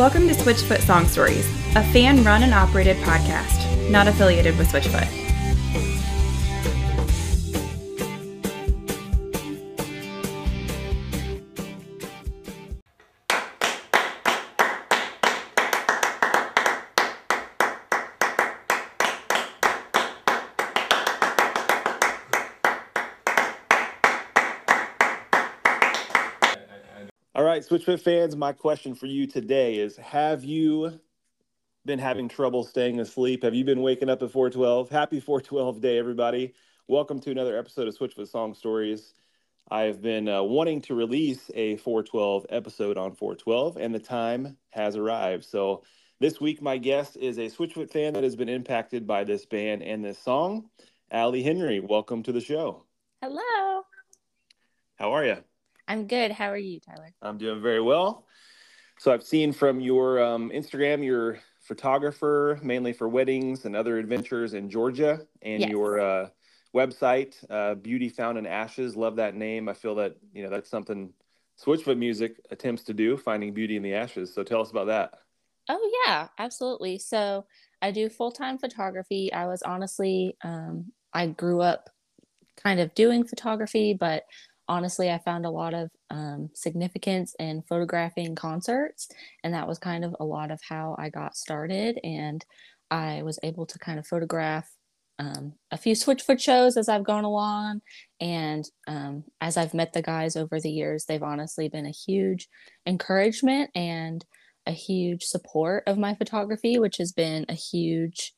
Welcome to Switchfoot Song Stories, a fan-run and operated podcast, not affiliated with Switchfoot. All right, Switchfoot fans, my question for you today is, have you been having trouble staying asleep? Have you been waking up at 4:12? Happy 4:12 day, everybody. Welcome to another episode of Switchfoot Song Stories. I've been wanting to release a 4:12 episode on 4:12, and the time has arrived. So this week, my guest is a Switchfoot fan that has been impacted by this band and this song. Allie Henry, welcome to the show. Hello. How are you? I'm good. How are you, Tyler? I'm doing very well. So I've seen from your Instagram, you're a photographer, mainly for weddings and other adventures in Georgia, and Yes. your website, Beauty Found in Ashes. Love that name. I feel that, that's something Switchfoot Music attempts to do, finding beauty in the ashes. So tell us about that. Oh, yeah, absolutely. So I do full-time photography. I was honestly, I grew up kind of doing photography, but honestly, I found a lot of significance in photographing concerts, and that was kind of a lot of how I got started. And I was able to kind of photograph a few Switchfoot shows as I've gone along, and as I've met the guys over the years, they've honestly been a huge encouragement and a huge support of my photography, which has been a huge,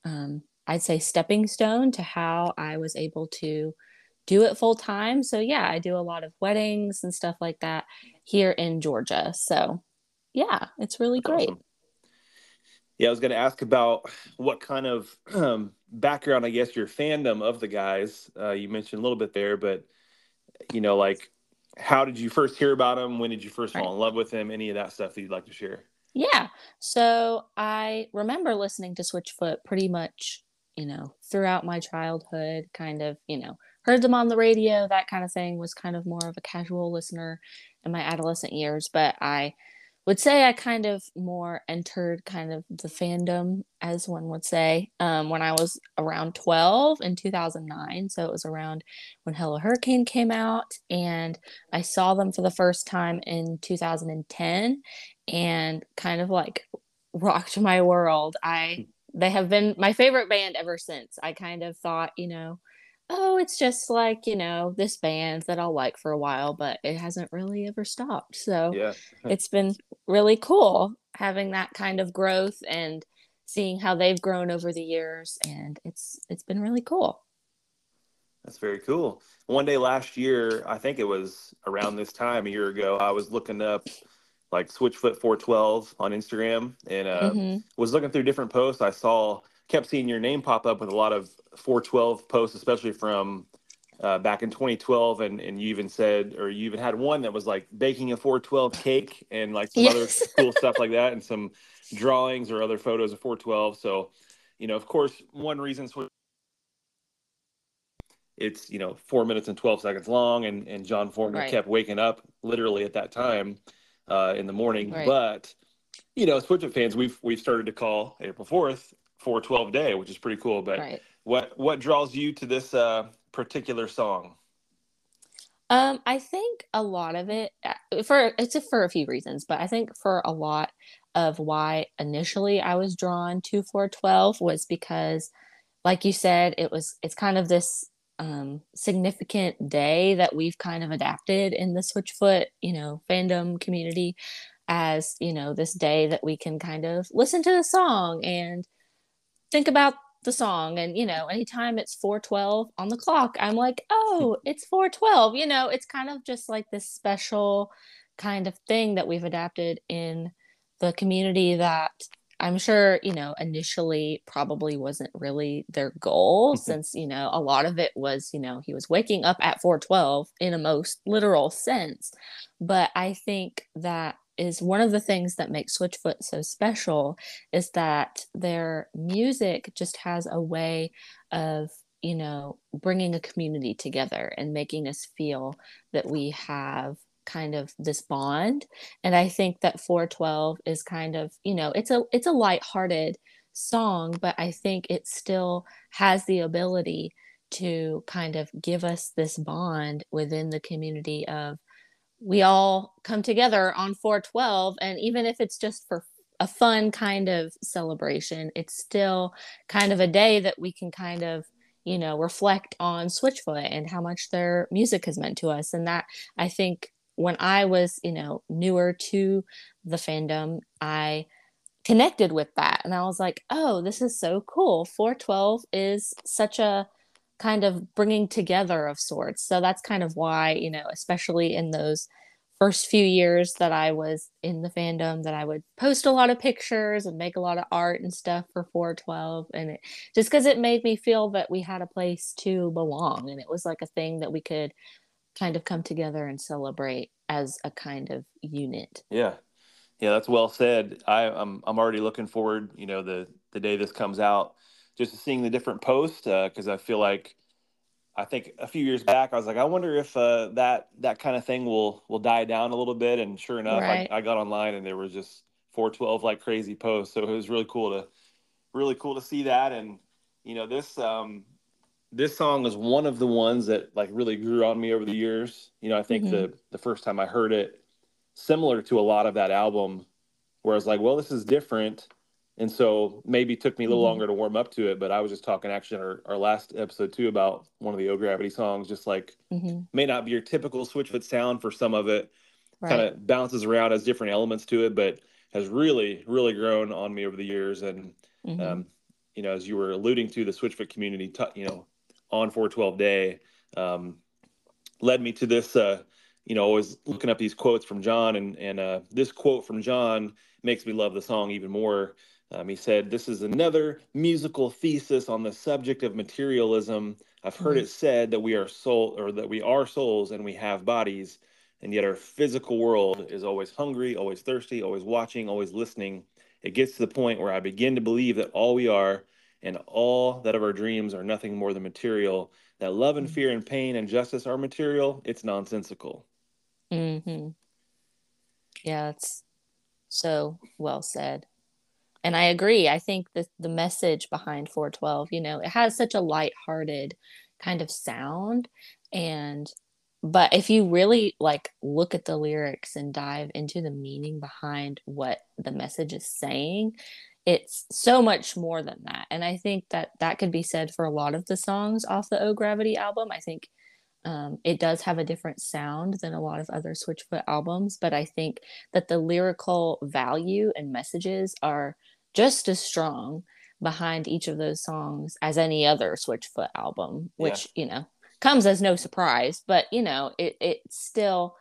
I'd say, stepping stone to how I was able to do it full time. So yeah, I do a lot of weddings and stuff like that here in Georgia. So yeah, it's really great. Awesome. Yeah, I was going to ask about what kind of background, I guess, your fandom of the guys. You mentioned a little bit there, but, like, how did you first hear about him? When did you first fall in love with him? Any of that stuff that you'd like to share? Yeah. So I remember listening to Switchfoot pretty much, throughout my childhood, kind of, heard them on the radio, that kind of thing, was kind of more of a casual listener in my adolescent years. But I would say I kind of more entered kind of the fandom, as one would say, when I was around 12 in 2009. So it was around when Hello Hurricane came out, and I saw them for the first time in 2010 and kind of like rocked my world. They have been my favorite band ever since. I kind of thought, oh, it's just like, this band that I'll like for a while, but it hasn't really ever stopped. So Yeah. it's been really cool having that kind of growth and seeing how they've grown over the years. And it's been really cool. That's very cool. One day last year, I think it was around this time a year ago, I was looking up like Switchfoot 412 on Instagram and was looking through different posts. Kept seeing your name pop up with a lot of 412 posts, especially from back in 2012. And you even said, or you even had one that was like baking a 412 cake and like some other Yes. cool stuff like that, and some drawings or other photos of 412. So, of course, one reason it's 4 minutes and 12 seconds long, and John Foreman Right. kept waking up literally at that time in the morning. Right. But Switchfoot fans, we've started to call April 4th 412 day, which is pretty cool. But Right. what draws you to this particular song? I think a lot of it for a few reasons, but I think for a lot of why initially I was drawn to 412 was because, like you said, it's kind of this significant day that we've kind of adapted in the Switchfoot, fandom community as, this day that we can kind of listen to the song and think about the song. And anytime it's 412 on the clock, I'm like, oh, it's 412. It's kind of just like this special kind of thing that we've adapted in the community that I'm sure initially probably wasn't really their goal, since a lot of it was he was waking up at 412 in a most literal sense. But I think that is one of the things that makes Switchfoot so special, is that their music just has a way of, bringing a community together and making us feel that we have kind of this bond. And I think that 412 is kind of, it's a lighthearted song, but I think it still has the ability to kind of give us this bond within the community of we all come together on 412, and even if it's just for a fun kind of celebration, it's still kind of a day that we can kind of reflect on Switchfoot and how much their music has meant to us. And that, I think, when I was newer to the fandom, I connected with that, and I was like, oh, this is so cool. 412 is such a kind of bringing together of sorts. So that's kind of why, especially in those first few years that I was in the fandom, that I would post a lot of pictures and make a lot of art and stuff for 412. And it just because it made me feel that we had a place to belong. And it was like a thing that we could kind of come together and celebrate as a kind of unit. Yeah. Yeah, that's well said. I'm already looking forward, the day this comes out, just to seeing the different posts, because I think a few years back I was like, I wonder if that kind of thing will die down a little bit, and sure enough, Right. I got online and there was just 412 like crazy posts, so it was really cool to see that. And this song is one of the ones that like really grew on me over the years. I think Mm-hmm. the first time I heard it, similar to a lot of that album, where I was like, well, this is different. And so maybe it took me a little Mm-hmm. longer to warm up to it, but I was just talking actually in our last episode too about one of the O Gravity songs, just like Mm-hmm. may not be your typical Switchfoot sound for some of it, kind Right. of bounces around, has different elements to it, but has really, really grown on me over the years. And, Mm-hmm. um, as you were alluding to, the Switchfoot community, on 412 day, um, led me to this, always looking up these quotes from John, and this quote from John makes me love the song even more. He said, "This is another musical thesis on the subject of materialism. I've heard Mm-hmm. it said that we are soul, or that we are souls and we have bodies, and yet our physical world is always hungry, always thirsty, always watching, always listening. It gets to the point where I begin to believe that all we are and all that of our dreams are nothing more than material, that love and fear and pain and justice are material. It's nonsensical." Mm-hmm. Yeah, it's so well said. And I agree. I think that the message behind 412, it has such a lighthearted kind of sound. And, but if you really like look at the lyrics and dive into the meaning behind what the message is saying, it's so much more than that. And I think that that could be said for a lot of the songs off the O Gravity album. I think it does have a different sound than a lot of other Switchfoot albums, but I think that the lyrical value and messages are just as strong behind each of those songs as any other Switchfoot album, Yeah. which, comes as no surprise, but, it still,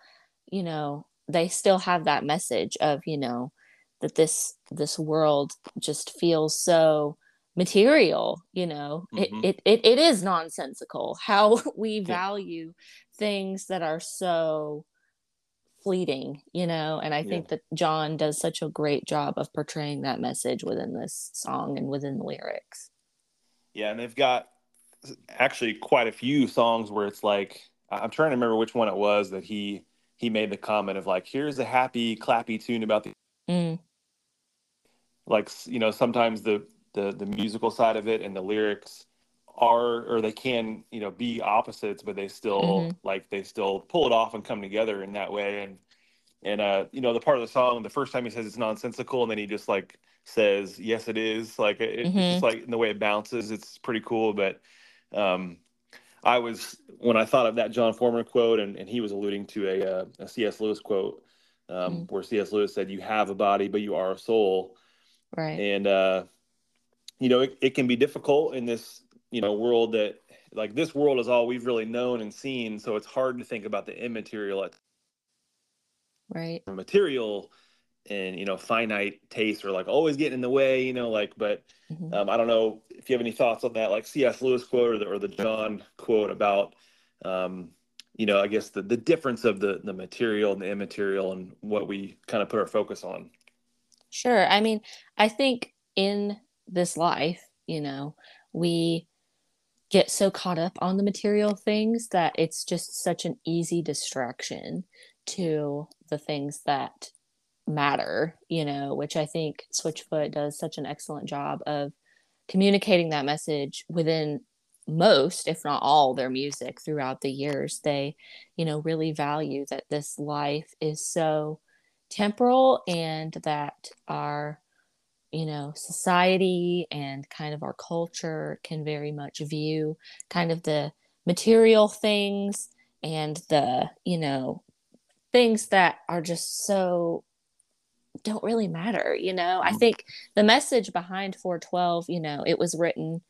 they still have that message of, that this world just feels so material. it, Hmm. it it it is nonsensical how we Yeah. value things that are so fleeting. And I Yeah. think that John does such a great job of portraying that message within this song and within the lyrics. Yeah. And they've got actually quite a few songs where it's like, I'm trying to remember which one it was that he made the comment of like, here's a happy, clappy tune about the, Mm, like, sometimes the musical side of it and the lyrics are, or they can, be opposites, but mm-hmm, they still pull it off and come together in that way. And the part of the song, the first time he says it's nonsensical, and then he just like says, "Yes, it is." Like it's just mm-hmm, like in the way it bounces, it's pretty cool. But um, when I thought of that John Foreman quote, and he was alluding to a C.S. Lewis quote, mm, where C.S. Lewis said, "You have a body, but you are a soul." right, And it can be difficult in this world that, like, this world is all we've really known and seen, so it's hard to think about the immaterial at right, material, and finite taste are like always getting in the way, like. But mm-hmm. I don't know if you have any thoughts on that, like C.S. Lewis quote, or the John quote about um I guess the difference of the material and the immaterial, and what we kind of put our focus on. Sure. I mean, I think in this life, we get so caught up on the material things that it's just such an easy distraction to the things that matter, which I think Switchfoot does such an excellent job of communicating that message within most, if not all, their music throughout the years. They, really value that this life is so temporal, and that our, society and kind of our culture can very much view kind of the material things and the, things that are just so don't really matter. I think the message behind 412, it was written,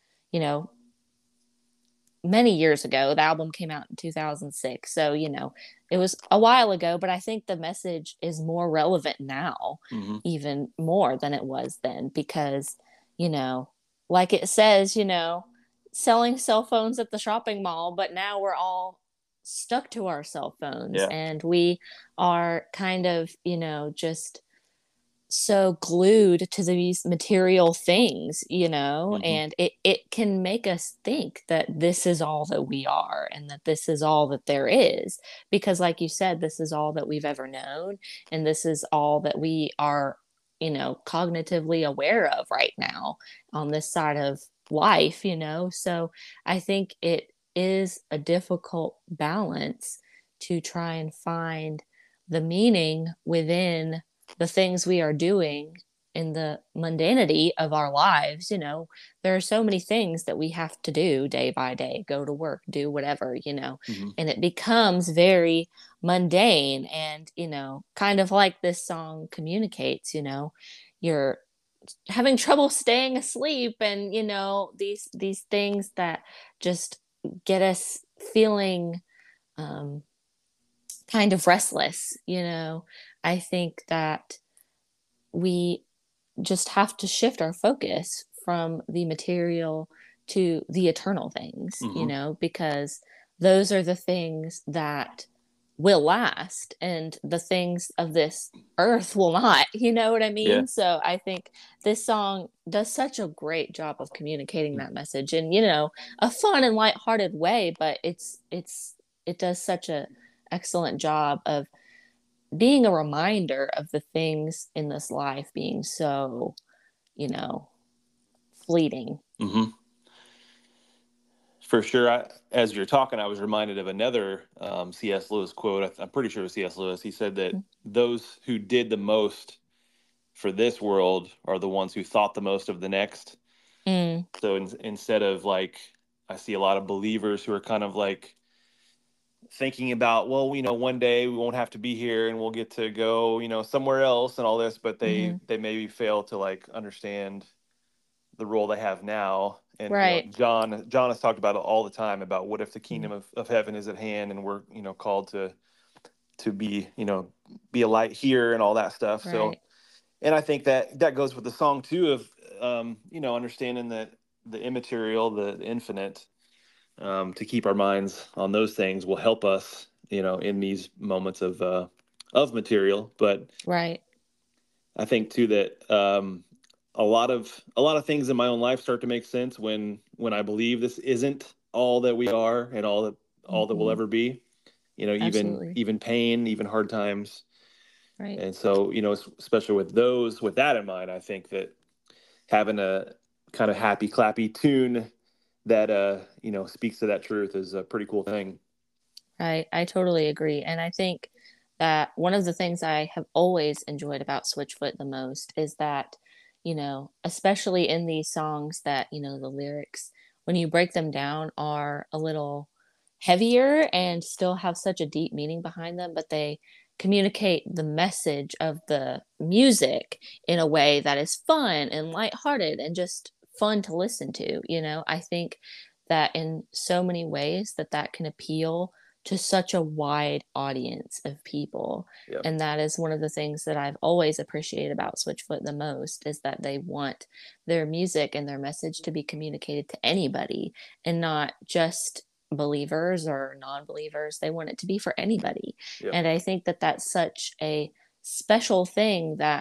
many years ago. The album came out in 2006. So, it was a while ago, but I think the message is more relevant now, even more than it was then, because, like it says, selling cell phones at the shopping mall, but now we're all stuck to our cell phones, and we are kind of, just so glued to these material things, and it can make us think that this is all that we are, and that this is all that there is, because like you said, this is all that we've ever known, and this is all that we are, cognitively aware of right now on this side of life, so I think it is a difficult balance to try and find the meaning within the things we are doing in the mundanity of our lives. There are so many things that we have to do day by day, go to work, do whatever, and it becomes very mundane, and, kind of like this song communicates, you're having trouble staying asleep, and, these things that just get us feeling, kind of restless. I think that we just have to shift our focus from the material to the eternal things, because those are the things that will last, and the things of this earth will not, you know what I mean? Yeah. So I think this song does such a great job of communicating that message in, a fun and lighthearted way, but it does such a excellent job of being a reminder of the things in this life being so, fleeting. For sure. As you're talking, I was reminded of another C.S. Lewis quote. I'm pretty sure it was C.S. Lewis. He said that those who did the most for this world are the ones who thought the most of the next. So instead of, like, I see a lot of believers who are kind of like thinking about, well, one day we won't have to be here and we'll get to go, somewhere else and all this, but they maybe fail to, like, understand the role they have now. And right. John has talked about it all the time, about what if the kingdom of heaven is at hand, and we're called to be be a light here and all that stuff. Right. So, and I think that goes with the song too, of understanding that the immaterial, the infinite, to keep our minds on those things will help us in these moments of material. But right. I think too that a lot of things in my own life start to make sense when I believe this isn't all that we are and all that we'll ever be. Even pain, even hard times. Right. And so, especially with that in mind, I think that having a kind of happy clappy tune that speaks to that truth is a pretty cool thing. Right. I totally agree. And I think that one of the things I have always enjoyed about Switchfoot the most is that, especially in these songs that, the lyrics, when you break them down, are a little heavier and still have such a deep meaning behind them, but they communicate the message of the music in a way that is fun and lighthearted and just fun to listen to. I think that in so many ways that can appeal to such a wide audience of people. Yep. And that is one of the things that I've always appreciated about Switchfoot the most, is that they want their music and their message to be communicated to anybody, and not just believers or non-believers. They want it to be for anybody. Yep. And I think that that's such a special thing that,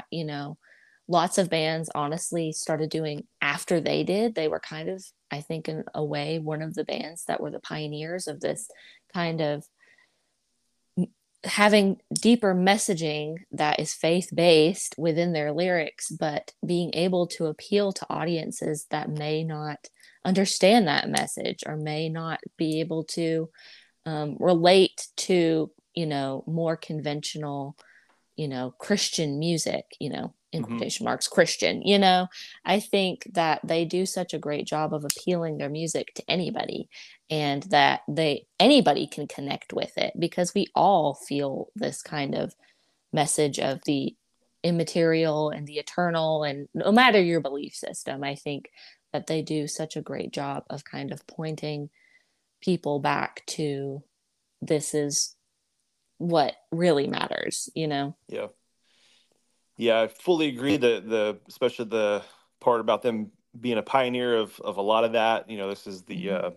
lots of bands honestly started doing after they did. They were kind of, I think, in a way, one of the bands that were the pioneers of this kind of having deeper messaging that is faith-based within their lyrics, but being able to appeal to audiences that may not understand that message or may not be able to relate to, more conventional, Christian music, in Hmm. quotation marks, Christian, I think that they do such a great job of appealing their music to anybody, and that anybody can connect with it because we all feel this kind of message of the immaterial and the eternal. And no matter your belief system, I think that they do such a great job of kind of pointing people back to this is what really matters. Yeah. Yeah, I fully agree that especially the part about them being a pioneer of a lot of that. This is the Mhm.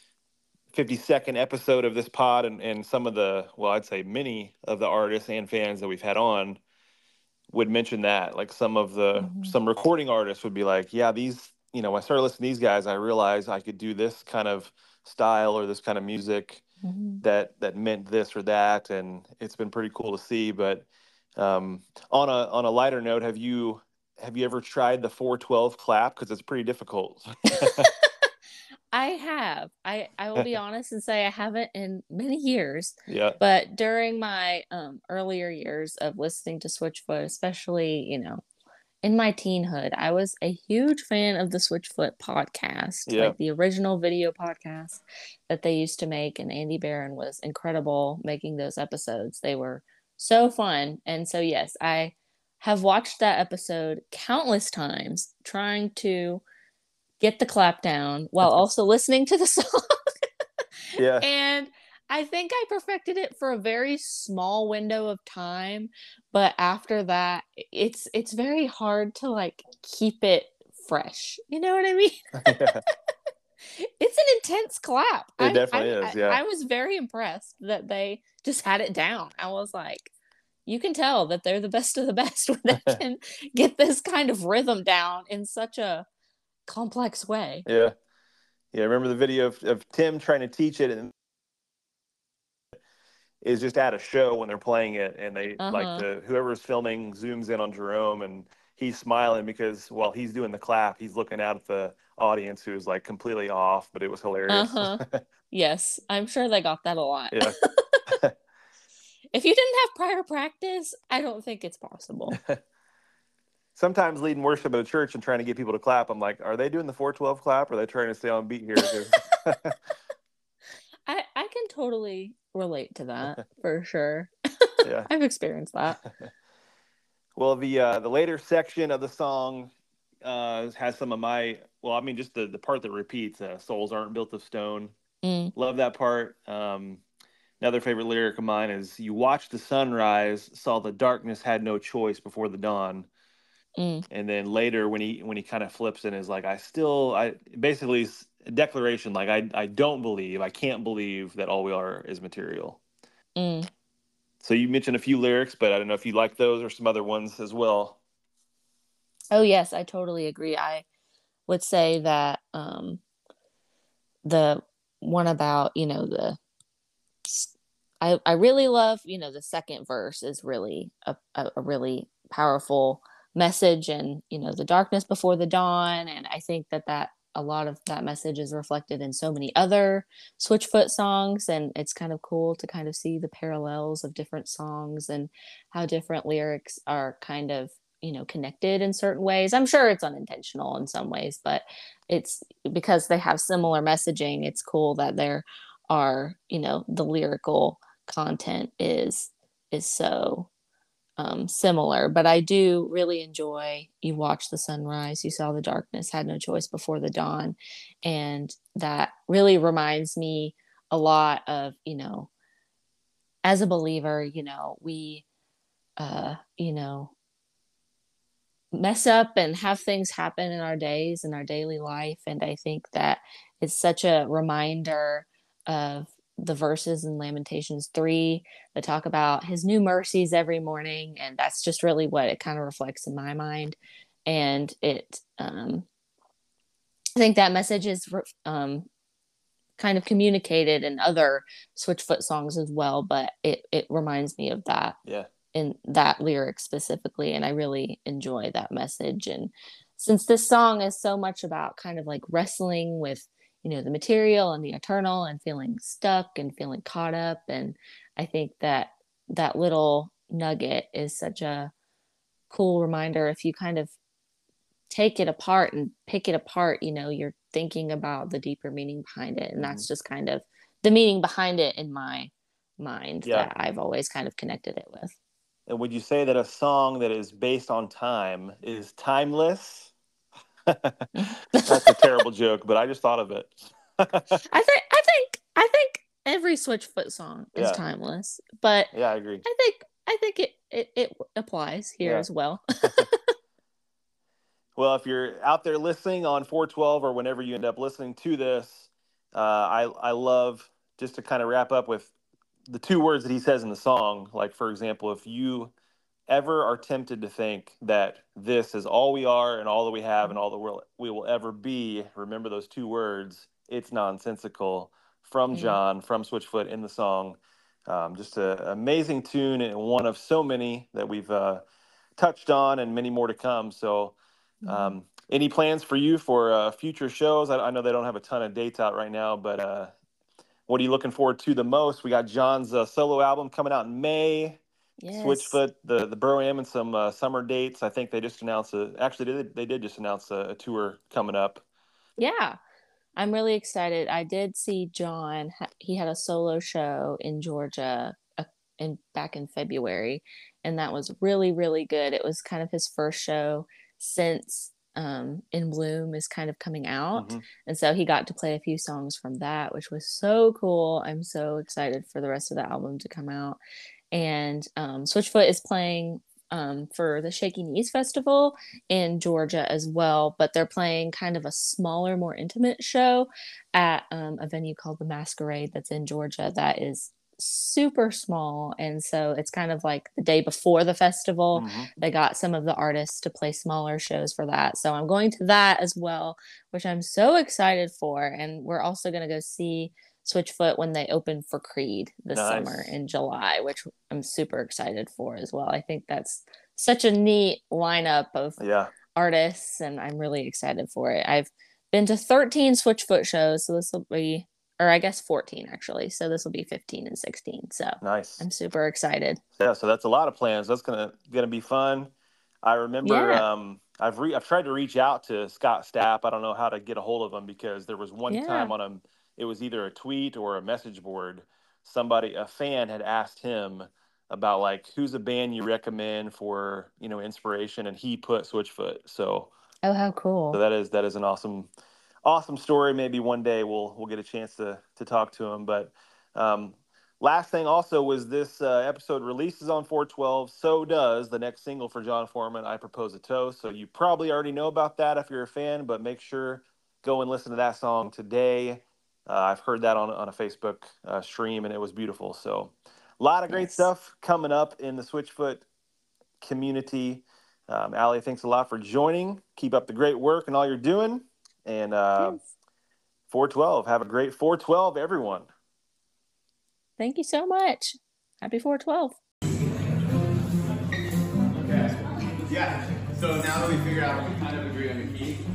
52nd episode of this pod, and some of the, well, I'd say many of the artists and fans that we've had on would mention that. Like Mhm. some recording artists would be like, yeah, when I started listening to these guys, I realized I could do this kind of style or this kind of music Mhm. that meant this or that, and it's been pretty cool to see. But on a lighter note, have you ever tried the 412 clap? Because it's pretty difficult. I have. I will be honest and say I haven't in many years, Yeah, but during my earlier years of listening to Switchfoot, especially, in my teenhood, I was a huge fan of the Switchfoot podcast, yeah, like the original video podcast that they used to make, and Andy Barron was incredible making those episodes. They were so fun. And so yes, I have watched that episode countless times trying to get the clap down while also listening to the song. yeah, And I think I perfected it for a very small window of time, but after that, it's very hard to like keep it fresh. You know what I mean? yeah. It's an intense clap. It I definitely I is. I Yeah, I was very impressed that they just had it down. I was like, you can tell that they're the best of the best when they can get this kind of rhythm down in such a complex way. yeah, yeah. I remember the video of Tim trying to teach it, and is just at a show when they're playing it, and they like Uh-huh. the whoever's filming zooms in on Jerome, and he's smiling because while he's doing the clap, he's looking out at the audience who's like completely off, but it was hilarious. Uh-huh. Yes, I'm sure they got that a lot. Yeah. If you didn't have prior practice, I don't think it's possible. Sometimes leading worship at a church and trying to get people to clap, I'm like, are they doing the 412 clap? Or are they trying to stay on beat here? 'Cause- I can totally relate to that for sure. yeah. I've experienced that. Well, the later section of the song has some of my, well, I mean, just the part that repeats, "Souls aren't built of stone." Mm, Love that part. Another favorite lyric of mine is, "You watched the sunrise, saw the darkness, had no choice before the dawn." mm, And then later, when he kind of flips and is like, I basically a declaration like, I don't believe, I can't believe that all we are is material. mm. So you mentioned a few lyrics, but I don't know if you like those or some other ones as well. Oh yes, I totally agree. I would say that the one about, I really love, the second verse is really a really powerful message, and, the darkness before the dawn. And I think that a lot of that message is reflected in so many other Switchfoot songs. And it's kind of cool to kind of see the parallels of different songs and how different lyrics are kind of, connected in certain ways. I'm sure it's unintentional in some ways, but it's because they have similar messaging. It's cool that there are, the lyrical content is so similar. But I do really enjoy "You watched the sunrise, you saw the darkness, had no choice before the dawn," and that really reminds me a lot of, as a believer, we uh you know mess up and have things happen in our days in our daily life. And I think that it's such a reminder of the verses in Lamentations 3 that talk about his new mercies every morning. And that's just really what it kind of reflects in my mind. And I think that message is kind of communicated in other Switchfoot songs as well, but it reminds me of that. Yeah. In that lyric specifically, and I really enjoy that message. And since this song is so much about kind of like wrestling with, you know, the material and the eternal and feeling stuck and feeling caught up, and I think that that little nugget is such a cool reminder. If you kind of take it apart and pick it apart, you know, you're thinking about the deeper meaning behind it, and that's just kind of the meaning behind it in my mind that I've always kind of connected it with. And would you say that a song that is based on time is timeless? That's a terrible joke, but I just thought of it. I think every Switchfoot song is timeless, but yeah, I agree. I think it applies here as well. Well, if you're out there listening on 412 or whenever you end up listening to this, I love, just to kind of wrap up with the two words that he says in the song. Like, for example, if you ever are tempted to think that this is all we are and all that we have and all that we will ever be, remember those two words. It's nonsensical, from John, from Switchfoot in the song. Just an amazing tune, and one of so many that we've touched on, and many more to come. So any plans for you for future shows? I know they don't have a ton of dates out right now, but what are you looking forward to the most? We got John's solo album coming out in May. Yes. Switchfoot, the Bro-Am, and some summer dates. I think they just announced they did just announce a tour coming up. Yeah, I'm really excited. I did see John. He had a solo show in Georgia back in February, and that was really, really good. It was kind of his first show since In Bloom is kind of coming out, and so he got to play a few songs from that, which was so cool. I'm so excited for the rest of the album to come out. And Switchfoot is playing for the Shaky Knees Festival in Georgia as well, but they're playing kind of a smaller, more intimate show at a venue called The Masquerade that's in Georgia that is super small. And so it's kind of like the day before the festival. They got some of the artists to play smaller shows for that. So I'm going to that as well, which I'm so excited for. And we're also going to go see Switchfoot when they open for Creed this summer in July, which I'm super excited for as well. I think that's such a neat lineup of artists, and I'm really excited for it. I've been to 13 Switchfoot shows, so this will be, or I guess 14 actually. So this will be 15 and 16. So I'm super excited. Yeah, so that's a lot of plans. That's gonna be fun. I remember I've tried to reach out to Scott Stapp. I don't know how to get a hold of him, because there was one time on him. It was either a tweet or a message board. A fan had asked him about, like, who's a band you recommend for, you know, inspiration, and he put Switchfoot. So, how cool! So that is an awesome story. Maybe one day we'll get a chance to talk to him. But last thing also was this episode releases on 412. So does the next single for Jon Foreman, "I Propose a Toast." So you probably already know about that if you're a fan, but make sure go and listen to that song today. I've heard that on a Facebook stream, and it was beautiful. So a lot of great stuff coming up in the Switchfoot community. Allie, thanks a lot for joining. Keep up the great work and all you're doing. And 412, have a great 412, everyone. Thank you so much. Happy 412. Okay. Yeah. So now that we figured out we kind of agree on the key.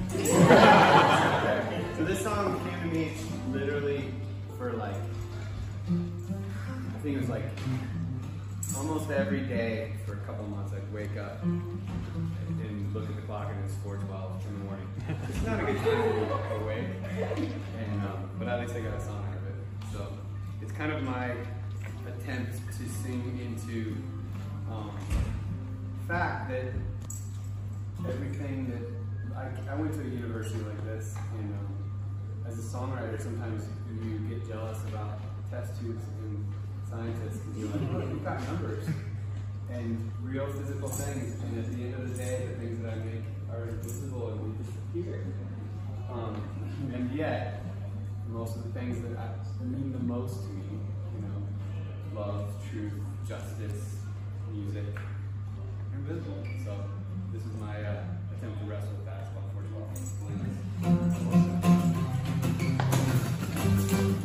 So this song came to me literally for, like, I think it was like almost every day for a couple months. I'd wake up and look at the clock, and it's 4:12 in the morning. It's not a good time to be awake, and but at least I got a song out of it. So it's kind of my attempt to sing into the fact that everything that I went to a university like this, and as a songwriter, sometimes you get jealous about test tubes and scientists, because you're like, look, we've got numbers and real physical things, and at the end of the day, the things that I make are invisible and we disappear. And yet, most of the things that mean the most to me, you know, love, truth, justice, music, are invisible. So this is my attempt to wrestle with that. It's called 412.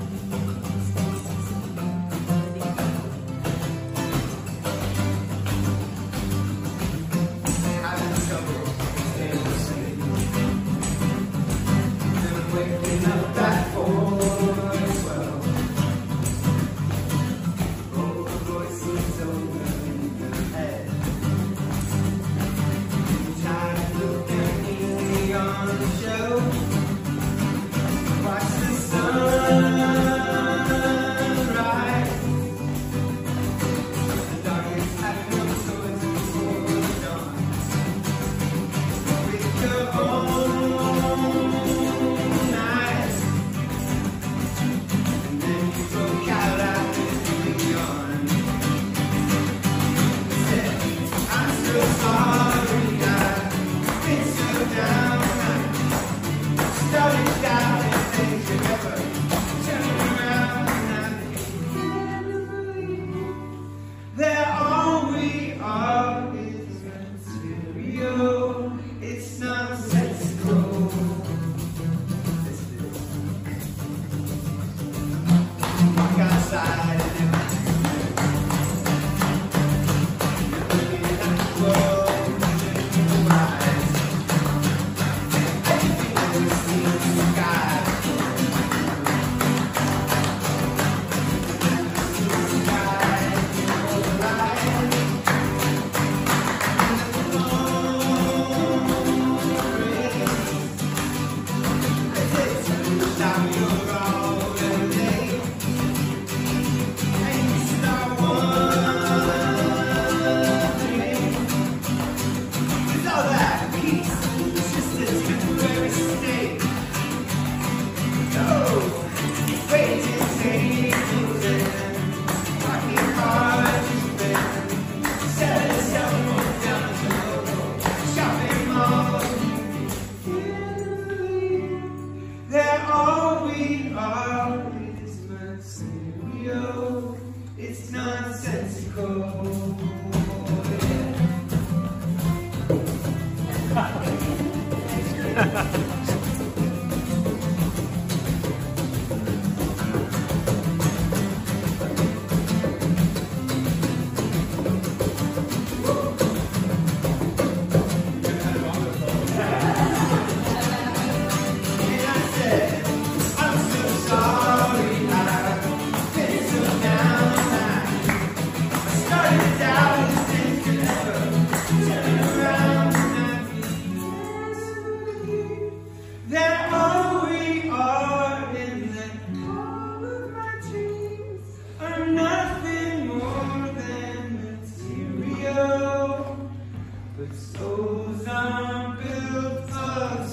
But souls are built of